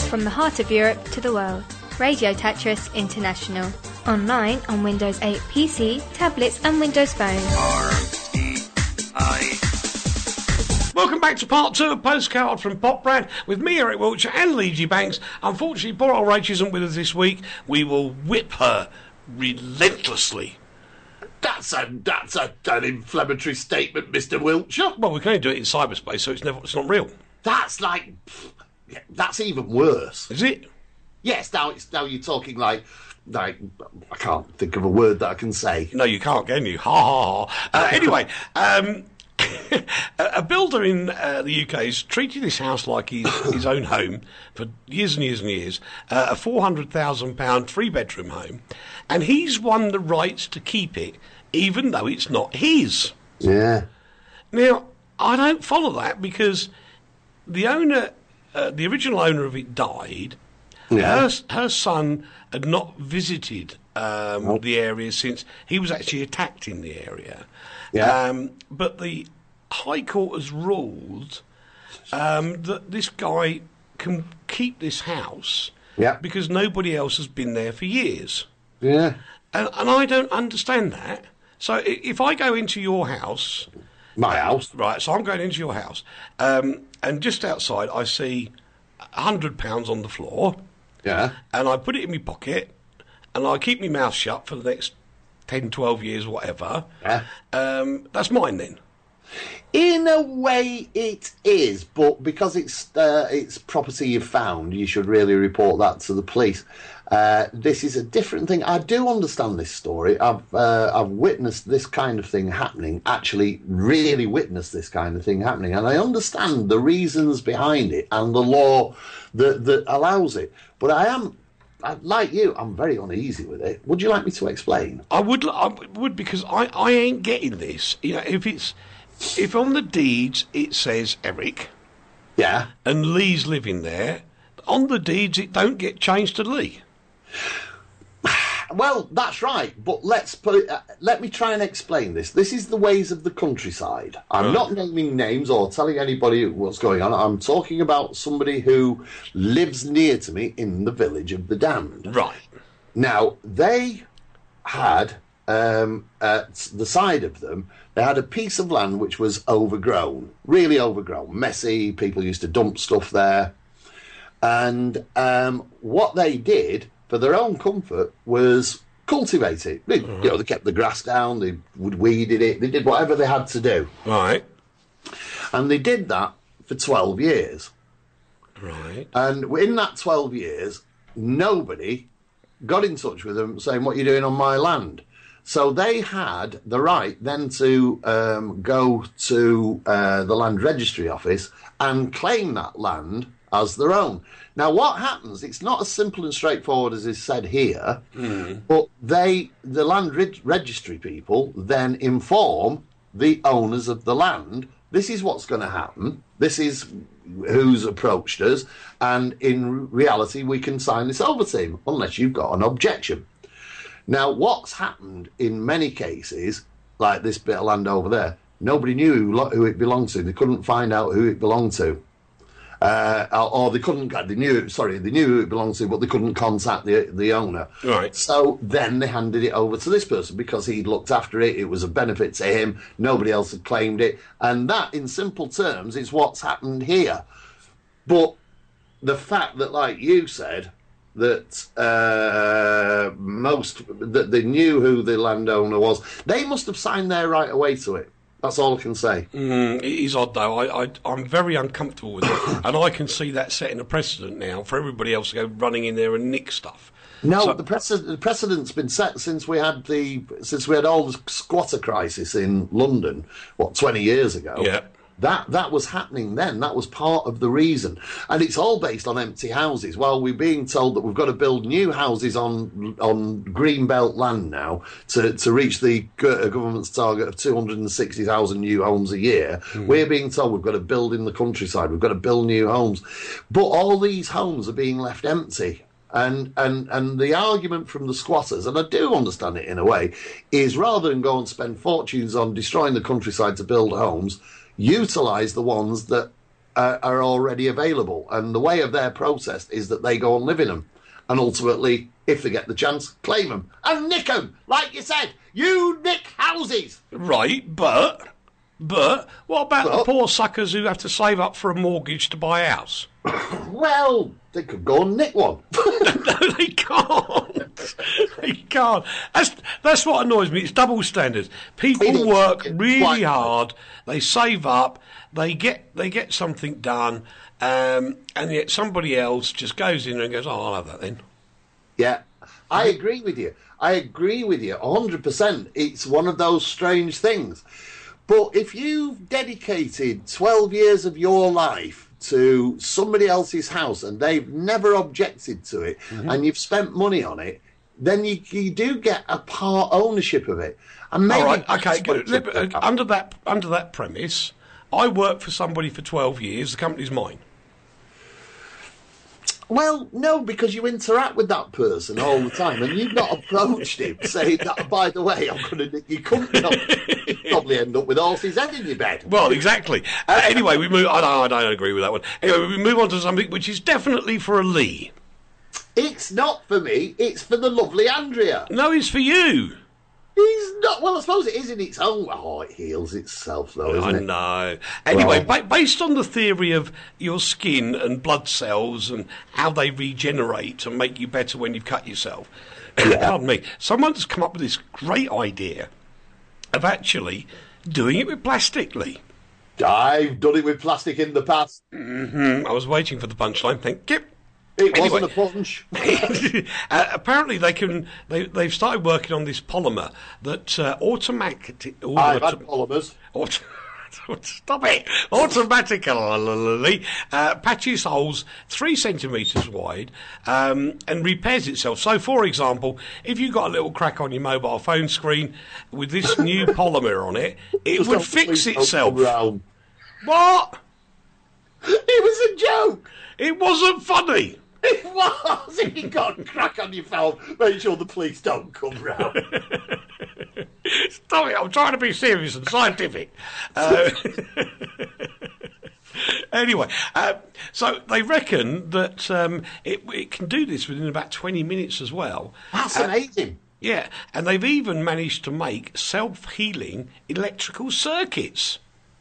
From the heart of Europe to the world. Radio Tetris International. Online on Windows 8 PC, tablets and Windows Phone. R-E-I. Welcome back to part 2 of Postcard from Popbrad with me, Eric Wiltshire, and Lee G. Banks. Unfortunately, poor old Rach isn't with us this week. We will whip her relentlessly. That's an inflammatory statement, Mr. Wiltshire. Well, we can only do it in cyberspace, so it's not real. That's even worse. Is it? Yes. Now you're talking like I can't think of a word that I can say. No, you can't, can you? Ha ha ha. Anyway, a builder in the UK has treated this house like his own home for years and years and years. A £400,000 3-bedroom home, and he's won the rights to keep it, even though it's not his. Yeah. Now, I don't follow that because the owner, the original owner of it, died. Yeah. Her son had not visited the area since he was actually attacked in the area. Yeah. But the High Court has ruled that this guy can keep this house because nobody else has been there for years. Yeah. And I don't understand that. So if I go into your house... My house? Right, so I'm going into your house, and just outside I see £100 on the floor. Yeah. And I put it in my pocket, and I keep my mouth shut for the next 10, 12 years, whatever. Yeah. That's mine then. In a way it is, but because it's property you've found, you should really report that to the police. This is a different thing. I do understand this story. I've witnessed this kind of thing happening, actually really witnessed this kind of thing happening, and I understand the reasons behind it and the law that allows it. But like you, I'm very uneasy with it. Would you like me to explain? I would because I ain't getting this. You know, if on the deeds it says Eric, yeah, and Lee's living there, on the deeds it don't get changed to Lee. Well, that's right, but let me try and explain this. This is the ways of the countryside. I'm not naming names or telling anybody what's going on. I'm talking about somebody who lives near to me in the village of the Damned. Right. Now, they had, at the side of them, they had a piece of land which was overgrown, really overgrown, messy. People used to dump stuff there. And what they did, for their own comfort, was cultivate it. They kept the grass down, they weeded it, they did whatever they had to do. Right. And they did that for 12 years. Right. And in that 12 years, nobody got in touch with them saying, what are you doing on my land? So they had the right then to go to the Land Registry Office and claim that land as their own. Now, what happens, it's not as simple and straightforward as is said here, but the Land Registry people then inform the owners of the land, this is what's going to happen, this is who's approached us, and in reality we can sign this over to him, unless you've got an objection. Now, what's happened in many cases, like this bit of land over there, nobody knew who it belonged to. They couldn't find out who it belonged to. Or they couldn't, they knew who it belonged to, but they couldn't contact the owner. Right. So then they handed it over to this person because he'd looked after it. It was a benefit to him. Nobody else had claimed it. And that, in simple terms, is what's happened here. But the fact that, like you said, that that they knew who the landowner was, they must have signed their right away to it. That's all I can say. It is odd, though. I'm very uncomfortable with it, and I can see that setting a precedent now for everybody else to go running in there and nick stuff. No, the precedent's been set since we had all the squatter crisis in London, 20 years ago. Yeah. That was happening then. That was part of the reason. And it's all based on empty houses. Well, we're being told that we've got to build new houses on greenbelt land now to reach the government's target of 260,000 new homes a year. We're being told we've got to build in the countryside. We've got to build new homes. But all these homes are being left empty. And the argument from the squatters, and I do understand it in a way, is rather than go and spend fortunes on destroying the countryside to build homes, utilise the ones that are already available. And the way of their process is that they go and live in them. And ultimately, if they get the chance, claim them. And nick them! Like you said, you nick houses! Right, but what about the poor suckers who have to save up for a mortgage to buy a house? Well, they could go and nick one. No, they can't. They can't. That's what annoys me. It's double standards. People work really hard. They save up. They get something done, and yet somebody else just goes in and goes, "Oh, I'll have that then." Yeah, I agree with you. 100%. It's one of those strange things. But if you've dedicated 12 years of your life to somebody else's house and they've never objected to it, and you've spent money on it, then you do get a part ownership of it. And maybe all right, okay, good. Under that premise, I worked for somebody for 12 years. The company's mine. Well, no, because you interact with that person all the time, and you've not approached him saying that, by the way, I'm going to nick your company. You'd probably end up with horse's head in your bed. Well, exactly. Anyway, we move. I don't agree with that one. Anyway, we move on to something which is definitely for a Lee. It's not for me. It's for the lovely Andrea. No, it's for you. He's not. Well, I suppose it is in its own. Oh, it heals itself, though, isn't it? I know. Anyway, based on the theory of your skin and blood cells and how they regenerate and make you better when you've cut yourself, pardon me, someone's come up with this great idea of actually doing it with plastic, Lee. I've done it with plastic in the past. I was waiting for the punchline. Thank you. It wasn't a punch. Apparently, they've started working on this polymer that automatically. I've had polymers. Stop it! Automatically patches holes 3 centimetres wide and repairs itself. So, for example, if you've got a little crack on your mobile phone screen with this new polymer on it, it would fix itself. What? It was a joke. It wasn't funny. It was. If you got a crack on your phone, make sure the police don't come round. Stop it, I'm trying to be serious and scientific. Anyway, so they reckon that it can do this within about 20 minutes as well. That's amazing. Yeah, and they've even managed to make self-healing electrical circuits.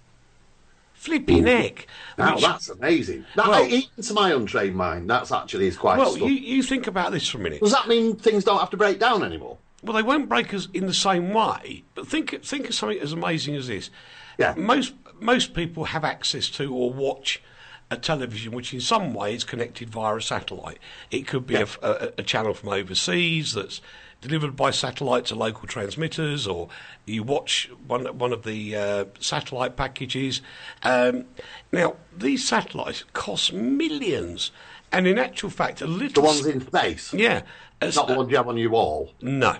Flipping heck. Now, that's amazing. Even to my untrained mind, that's actually is quite Well, you think about this for a minute. Does that mean things don't have to break down anymore? Well, they won't break us in the same way, but think of something as amazing as this. Yeah. Most people have access to or watch a television which in some way is connected via a satellite. It could be a channel from overseas that's delivered by satellite to local transmitters, or you watch one of the satellite packages. Now, these satellites cost millions, and in actual fact, a little... The ones in space? Yeah. Not the ones you have on your wall? No.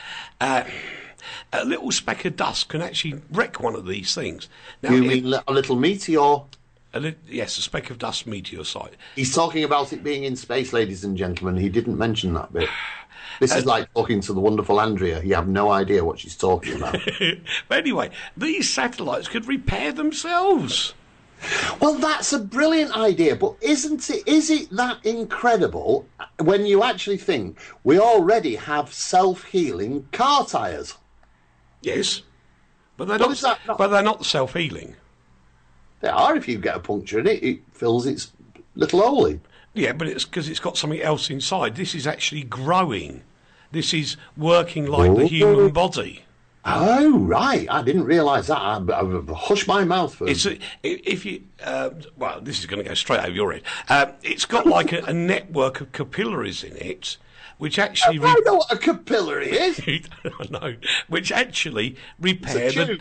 A little speck of dust can actually wreck one of these things. Now, you mean a little meteor? Yes, a speck of dust meteor site. He's talking about it being in space, ladies and gentlemen. He didn't mention that bit. This is like talking to the wonderful Andrea. You have no idea what she's talking about. But anyway, these satellites could repair themselves. Well, that's a brilliant idea, but is it that incredible when you actually think we already have self-healing car tyres? Yes, but they're not self-healing. They are. If you get a puncture in it, it fills its little hole in. Yeah, but it's because it's got something else inside. This is actually growing. This is working like the human body. Oh, right. I didn't realise that. I hushed my mouth for this is going to go straight over your head. It's got like a network of capillaries in it, which actually... I know what a capillary is. I know. Which actually repair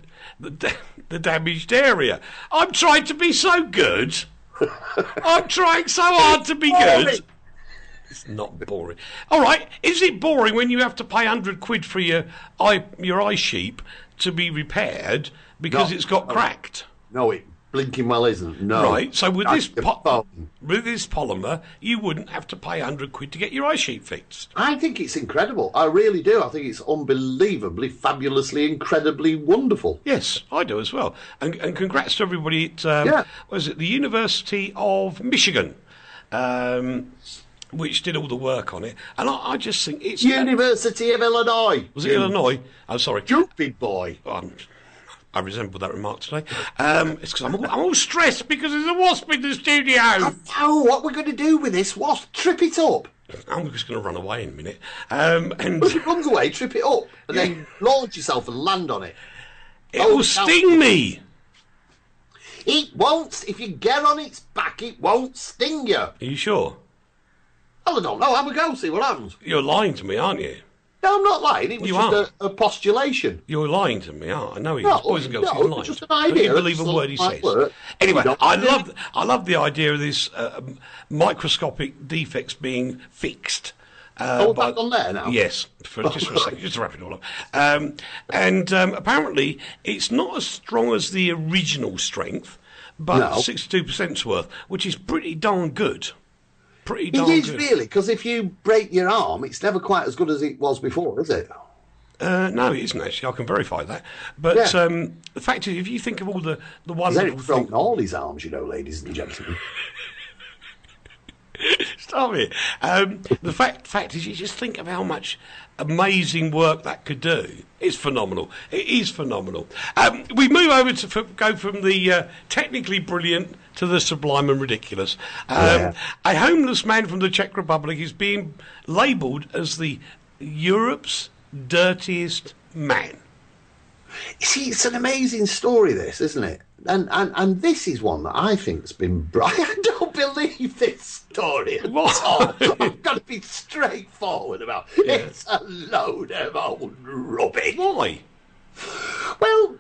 the damaged area. I'm trying to be so good. I'm trying so hard to be good. It's not boring. All right, is it boring when you have to pay £100 for your eye sheep to be repaired because it's got cracked? No, it blinking well isn't. No. Right, so with That's this, the phone. with this polymer, you wouldn't have to pay £100 to get your ice sheet fixed. I think it's incredible. I really do. I think it's unbelievably, fabulously, incredibly wonderful. Yes, I do as well. And congrats to everybody at, what is it, the University of Michigan, which did all the work on it. And I just think it's... University of Illinois. Was it Illinois? Oh, sorry. Stupid boy. I resembled that remark today. It's because I'm all stressed because there's a wasp in the studio. Oh, what we're going to do with this wasp? Trip it up. I'm just going to run away in a minute. Well, if it runs away, trip it up. And then launch yourself and land on it. It will sting me. It won't. If you get on its back, it won't sting you. Are you sure? Well, I don't know. Have a go, see what happens. You're lying to me, aren't you? No, I'm not lying. It was You just a postulation. You're lying to me. I know he No, is. Boys and girls, no, he's lying. just an Don't idea. you believe a That's word he might says. work. Anyway, You don't I love the idea of this microscopic defects being fixed. Back on there now? Yes, just for a second, just to wrap it all up. Apparently, it's not as strong as the original strength, but No. 62%'s worth, which is pretty darn good. Pretty It darn is good. really, because if you break your arm, it's never quite as good as it was before, is it? No, it isn't actually. I can verify that. But Yeah. the fact is, if you think of all the He's wonderful broken things... all his arms, you know, ladies and gentlemen. Stop it. The fact is, you just think of how much amazing work that could do. It's phenomenal. It is phenomenal. We move over to go from the technically brilliant to the sublime and ridiculous. A homeless man from the Czech Republic is being labelled as the Europe's dirtiest man. See, it's an amazing story, this, isn't it? And this is one that I think's been... I don't believe this story at all. I've got to be straightforward about it. Yeah. It's a load of old rubbish. Why? Well,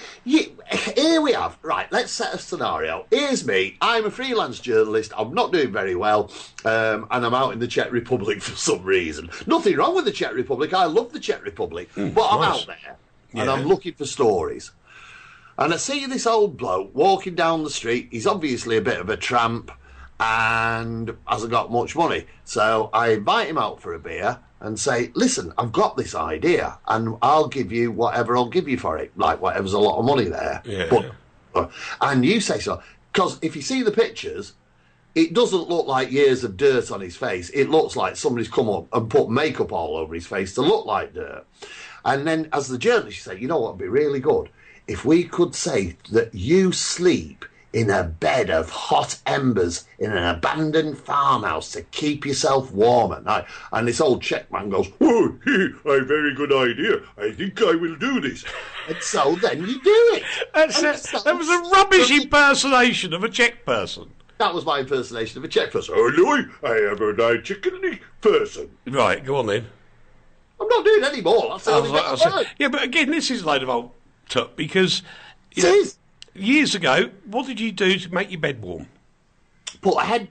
here we have. Right, let's set a scenario. Here's me. I'm a freelance journalist. I'm not doing very well. And I'm out in the Czech Republic for some reason. Nothing wrong with the Czech Republic. I love the Czech Republic. But I'm nice. out there. And I'm looking for stories. And I see this old bloke walking down the street. He's obviously a bit of a tramp and hasn't got much money. So I invite him out for a beer and say, listen, I've got this idea and I'll give you whatever I'll give you for it. Like, whatever's a lot of money there. Yeah. And you say so. Because if you see the pictures, it doesn't look like years of dirt on his face. It looks like somebody's come up and put makeup all over his face to look like dirt. And then as the journalist, you say, you know what would be really good? If we could say that you sleep in a bed of hot embers in an abandoned farmhouse to keep yourself warm at night. And this old Czech man goes, oh, a very good idea. I think I will do this. And so then you do it. That was a rubbish impersonation of a Czech person. That was my impersonation of a Czech person. Oh, no, I am a nice chicken person. Right, go on then. I'm not doing any more. That's the only bit I learned. Yeah, but again, this is a load of old tuck because It is. years ago, what did you do to make your bed warm? Put a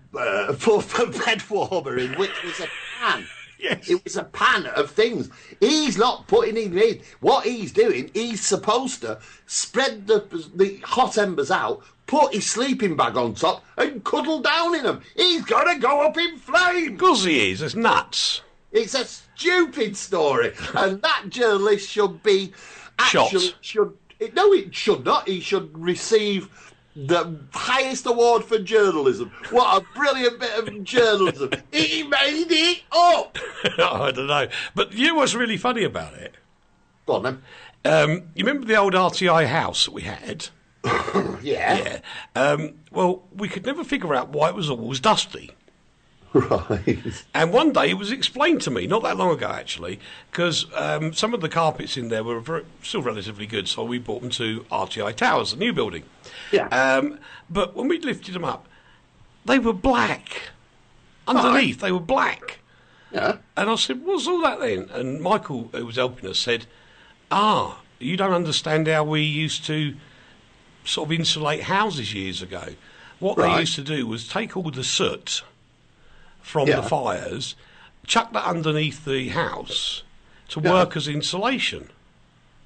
bed warmer in, which was a pan. Yes. It was a pan of things. He's not putting it in. What he's doing, he's supposed to spread the hot embers out, put his sleeping bag on top, and cuddle down in them. He's got to go up in flames. Of course he is. It's nuts. It's a stupid story, and that journalist should be Shot. No, it should not. He should receive the highest award for journalism. What a brilliant bit of journalism! He made it up. I don't know. But you know what's really funny about it? Go on then. You remember the old RTI house that we had? Yeah. Well, we could never figure out why it was always dusty. Right. And one day it was explained to me, not that long ago actually, because some of the carpets in there were still relatively good, so we brought them to RTI Towers, the new building. Yeah. But when we lifted them up, they were black. Underneath, they were black. Yeah. And I said, what's all that then? And Michael, who was helping us, said, you don't understand how we used to sort of insulate houses years ago. What they used to do was take all the soot from the fires, chuck that underneath the house to work as insulation.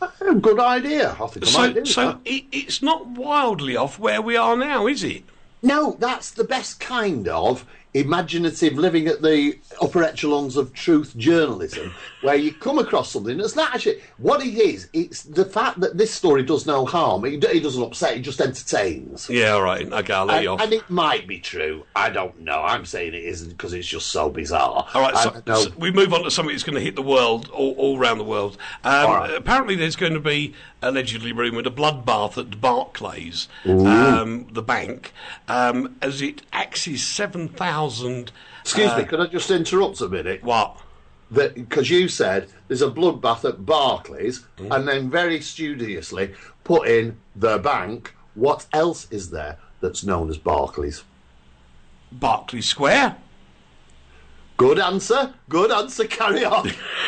Good idea. I think I might do So that. it's not wildly off where we are now, is it? No, that's the best kind of imaginative living at the upper echelons of truth journalism, where you come across something that's not actually what it is. It's the fact that this story does no harm. It doesn't upset. It just entertains. Yeah, all right. Okay, I'll let you off. And it might be true. I don't know. I'm saying it isn't because it's just so bizarre. All right, I know. so we move on to something that's going to hit the world, all around the world. right. Apparently there's going to be, allegedly rumoured, a bloodbath at Barclays, the bank, as it axes 7,000... Excuse me, could I just interrupt a minute? What? Because you said there's a bloodbath at Barclays, and then very studiously put in the bank. What else is there that's known as Barclays? Berkeley Square? Good answer. Good answer. Carry on.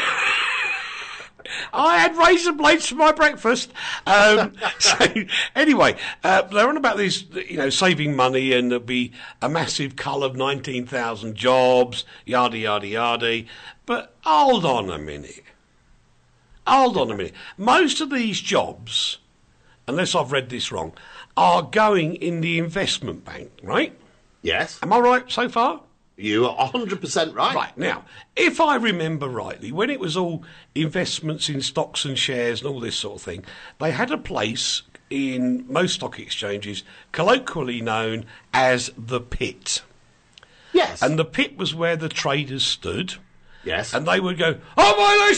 I had razor blades for my breakfast. So anyway, they're on about this, saving money, and there'll be a massive cull of 19,000 jobs, yada yada yada. But hold on a minute. Most of these jobs, unless I've read this wrong, are going in the investment bank, right? Yes, Am I right so far? you are 100% right. Right, now, if I remember rightly, when it was all investments in stocks and shares and all this sort of thing, they had a place in most stock exchanges colloquially known as the pit. Yes. And the pit was where the traders stood, yes. and they would go, "Oh, my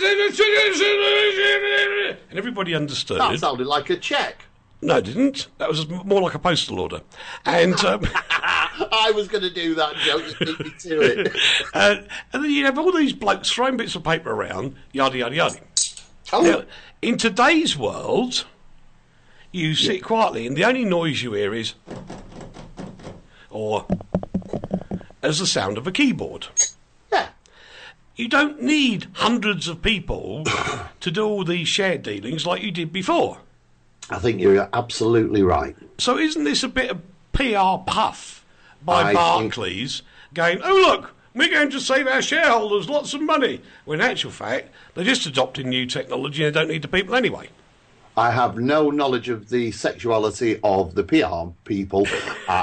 life," and everybody understood. That sounded like a cheque. No, it didn't. That was more like a postal order. And I was going to do that joke. You beat me to it. and then you'd have all these blokes throwing bits of paper around, yada, yada, yada. Oh, Now, in today's world, you sit quietly, and the only noise you hear is, or as the sound of a keyboard. yeah. You don't need hundreds of people to do all these share dealings like you did before. I think you're absolutely right. So isn't this a bit of PR puff by I think- Barclays going, "Oh, look, we're going to save our shareholders lots of money," when in actual fact they're just adopting new technology and they don't need the people anyway? I have no knowledge of the sexuality of the PR people at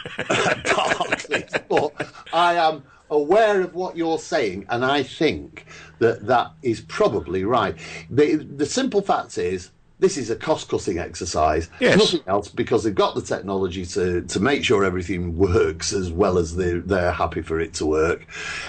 Barclays, but I am aware of what you're saying, and I think that is probably right. The simple fact is, this is a cost-cutting exercise. Yes. Nothing else, because they've got the technology to make sure everything works as well as they're happy for it to work.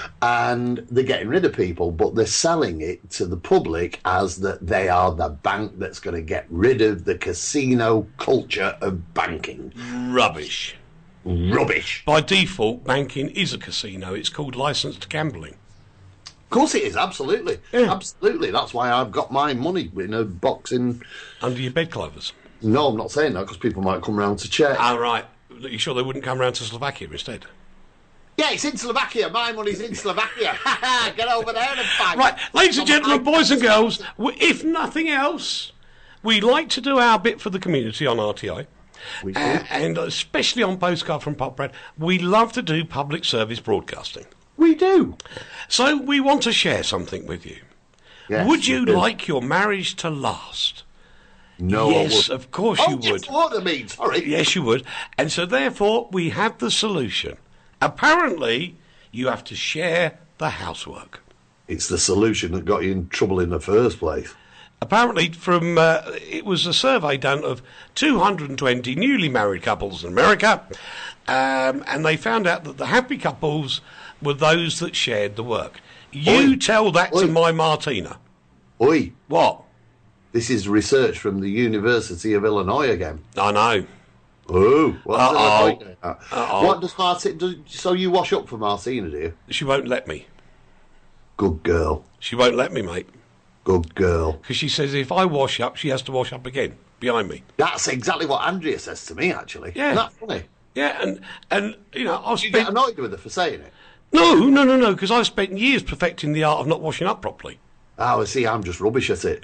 And they're getting rid of people, but they're selling it to the public as that they are the bank that's going to get rid of the casino culture of banking. Rubbish. Rubbish. By default, banking is a casino. It's called licensed gambling. Of course it is, absolutely. Yeah. Absolutely. That's why I've got my money in a box in... Under your bedclothes. No, I'm not saying that, because people might come round to check. Ah, right. Are you sure they wouldn't come round to Slovakia instead? Yeah, it's in Slovakia. My money's in Slovakia. Get over there and fight. Right, ladies and gentlemen, boys and girls, if nothing else, we like to do our bit for the community on RTI. We do. And especially on Postcard from Pop Brad, we love to do public service broadcasting. We do. So we want to share something with you. Yes, Would you we do. like your marriage to last? No, Yes, I would. of course you yes, would. what I mean, sorry. Yes, you would. And so therefore, we have the solution. Apparently, you have to share the housework. It's the solution that got you in trouble in the first place. Apparently, it was a survey done of 220 newly married couples in America, and they found out that the happy couples were those that shared the work. You Oi. tell that to Oi. my Martina. Oi, What? this is research from the University of Illinois again. I know. Oh, what's Uh-oh. Illinois? What does Martina do? So you wash up for Martina, do you? She won't let me. Good girl. She won't let me, mate. Good girl. Because she says if I wash up, she has to wash up again behind me. That's exactly what Andrea says to me, actually. Yeah. Isn't that funny? Yeah, and I've You get spent... annoyed with her for saying it. No, because I've spent years perfecting the art of not washing up properly. Oh, I see, I'm just rubbish at it.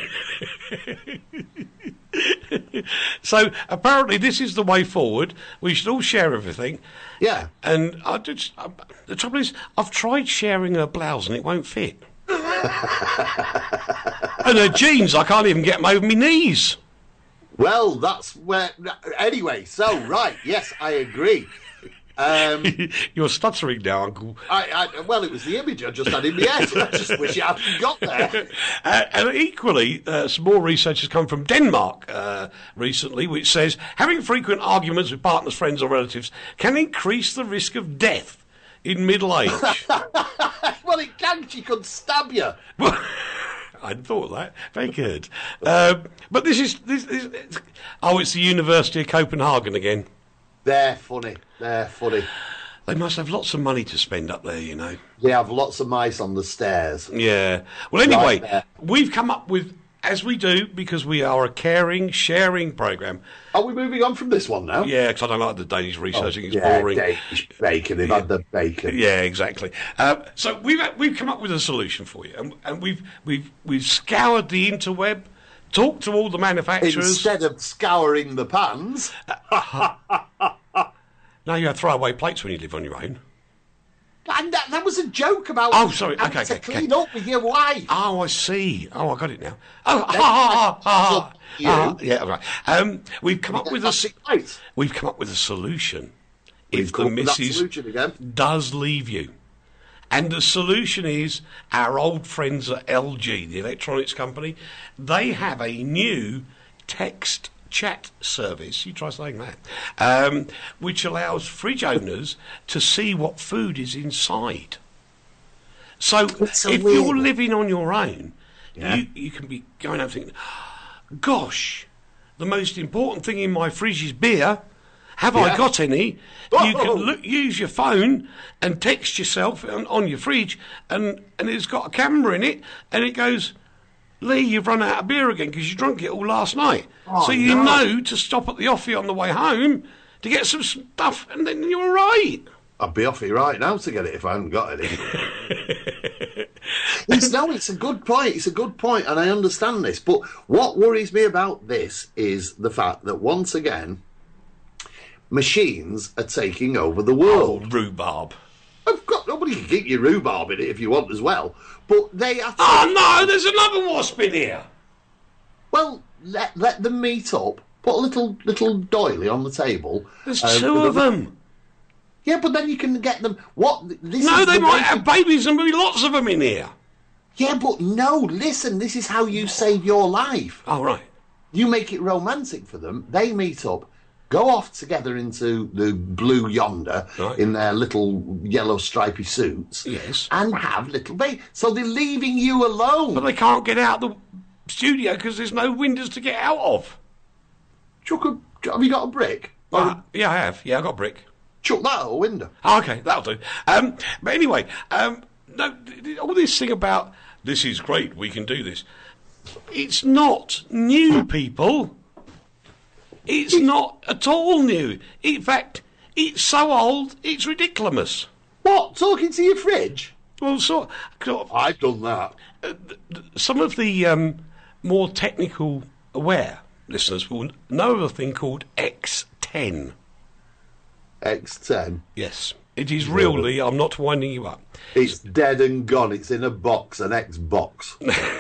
So apparently this is the way forward. We should all share everything. Yeah. And the trouble is, I've tried sharing her blouse and it won't fit. And her jeans, I can't even get them over my knees. Well, that's where. Anyway, so right, yes, I agree. You're stuttering now, Uncle. Well, it was the image I just had in my head. I just wish I hadn't got there. And equally, some more research has come from Denmark recently, which says having frequent arguments with partners, friends, or relatives can increase the risk of death in middle age. Well, it can. She could stab you. I hadn't thought of that. Very good. But this is. Oh, it's the University of Copenhagen again. They're funny. They're funny. They must have lots of money to spend up there, you know. They have lots of mice on the stairs. Yeah. Well, anyway, Right. we've come up with, as we do, because we are a caring, sharing programme. Are we moving on from this one now? Yeah, because I don't like the Danish researching. It's yeah, boring. Danish bacon. They've had the bacon. Yeah, exactly. So we've come up with a solution for you, and we've scoured the interweb, talked to all the manufacturers. Instead of scouring the pans. Now you have throwaway plates when you live on your own. And that was a joke about Oh, sorry. having Okay, to okay, clean okay. up with your wife. Oh, I see. Oh, I got it now. Oh, yeah, right. We've come up with Right. we've come up with a solution. We've If the come up with that missus solution again. does leave you, and the solution is our old friends at LG, the electronics company. They have a new text chat service. You try saying that, which allows fridge owners to see what food is inside. So It's a if weird you're one. living on your own, Yeah. you can be going home thinking, gosh, the most important thing in my fridge is beer. Have I Yeah. got any? Oh. You can use your phone and text yourself on your fridge, and it's got a camera in it, and it goes, Lee, you've run out of beer again because you drank it all last night. Oh, so you no. know to stop at the offie on the way home to get some stuff, and then you're all right. I'd be off it right now to get it if I hadn't got any. It's a good point. It's a good point, and I understand this. But what worries me about this is the fact that once again, machines are taking over the world. Oh, rhubarb. Nobody can keep your rhubarb in it if you want as well. But they are. Oh, no, there's another wasp in here. Well, let them meet up. Put a little doily on the table. There's two of them. Yeah, but then you can get them. What? This No, is they the might way have babies and there'll be lots of them in here. Yeah, but no. Listen, this is how you save your life. Oh, right. You make it romantic for them. They meet up, go off together into the blue yonder Right. in their little yellow stripy suits. Yes. And have little baby. So they're leaving you alone. But they can't get out of the studio because there's no windows to get out of. Have you got a brick? Or Yeah, I have. Yeah, I got a brick. chuck that out a window. Oh, okay, that'll do. But anyway, no, all this thing about this is great, we can do this. It's not new, people. It's not at all new. In fact, it's so old, it's ridiculous. What? Talking to your fridge? Well, sort of, I've done that. some of the more technical aware listeners will know of a thing called X10. X10. Yes, it is real, Lee. I'm not winding you up. It's dead and gone. It's in a box, an Xbox.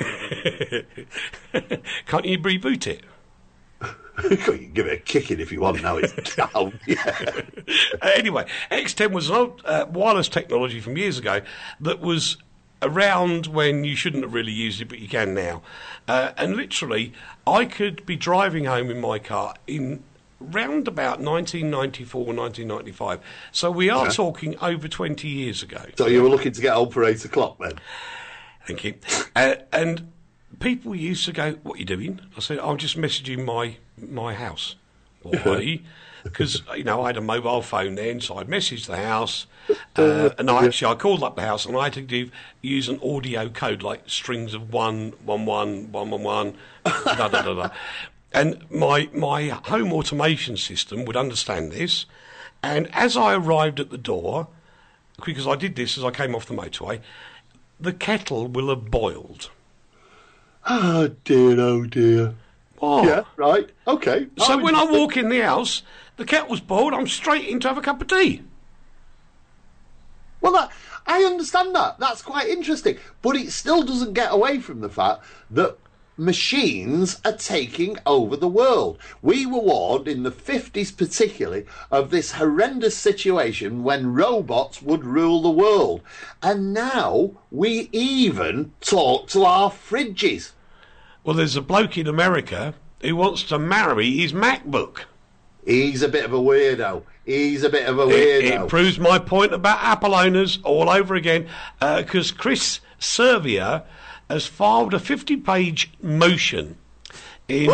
Can't you reboot it? You can give it a kicking if you want. Now it's down. Yeah. Anyway, X10 was an old wireless technology from years ago that was around when you shouldn't have really used it, but you can now. And literally, I could be driving home in my car in round about 1994, 1995. So we are talking over 20 years ago. So you were looking to get home for 8 o'clock then? Thank you. And people used to go, "What are you doing?" I said, "I'm just messaging my house." Why? Because I had a mobile phone then, so I'd message the house, and I called up the house, and I had to use an audio code like strings of 111 111 da da da da. And my home automation system would understand this, and as I arrived at the door, because I did this as I came off the motorway, the kettle will have boiled. Oh dear, oh dear. Oh. Yeah, right. Okay. So when I walk in the house, the kettle's boiled, I'm straight in to have a cup of tea. Well, I understand that. That's quite interesting. But it still doesn't get away from the fact that machines are taking over the world. We were warned in the 50s particularly of this horrendous situation when robots would rule the world. And now we even talk to our fridges. Well, there's a bloke in America who wants to marry his MacBook. He's a bit of a weirdo. It proves my point about Apple owners all over again, because Chris Servier has filed a 50-page motion in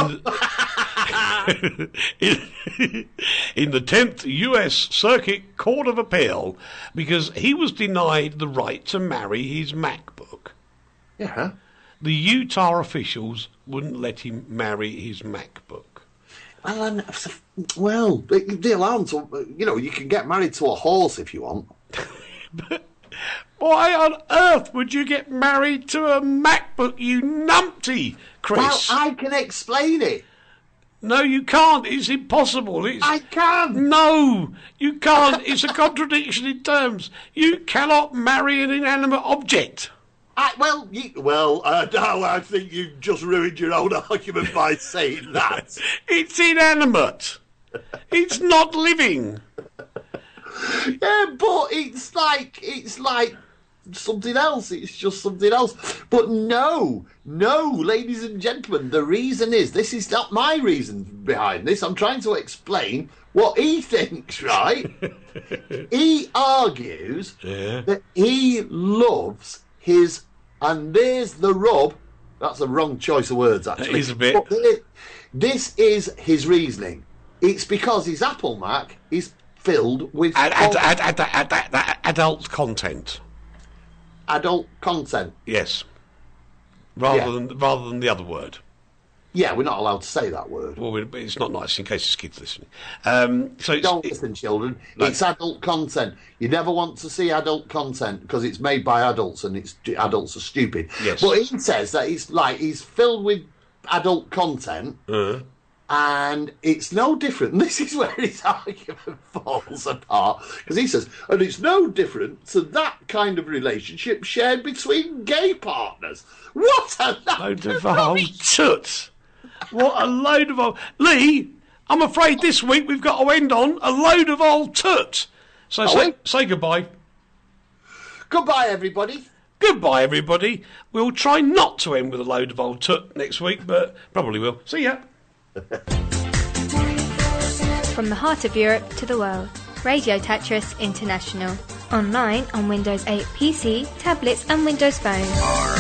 in the 10th US Circuit Court of Appeal because he was denied the right to marry his MacBook. Yeah. The Utah officials wouldn't let him marry his MacBook. Well, they allow them to, you can get married to a horse if you want. But why on earth would you get married to a MacBook, you numpty, Chris? Well, I can explain it. No, you can't. It's impossible. I can. No, you can't. It's a contradiction in terms. You cannot marry an inanimate object. I think you've just ruined your own argument by saying that. It's inanimate. It's not living. Yeah, but it's like something else. It's just something else. But no, ladies and gentlemen, the reason is, this is not my reason behind this. I'm trying to explain what he thinks, right? He argues that he loves his, and there's the rub. That's a wrong choice of words, actually. It is a bit. But this is his reasoning. It's because his Apple Mac is filled with adult content. Adult content. Yes. Rather than the other word. Yeah, we're not allowed to say that word. Well, it's not nice in case there's kids listening. Don't listen, children. No. It's adult content. You never want to see adult content because it's made by adults and adults are stupid. Yes. But he says that it's like he's filled with adult content. And it's no different. This is where his argument falls apart. Because he says, and it's no different to that kind of relationship shared between gay partners. What a load of old toots. What a load of old... Lee, I'm afraid this week we've got to end on a load of old toots. So say goodbye. Goodbye, everybody. Goodbye, everybody. We'll try not to end with a load of old toot next week, but probably will. See ya. From the heart of Europe to the world, Radio Tetris International. Online on Windows 8 PC, tablets and Windows Phone.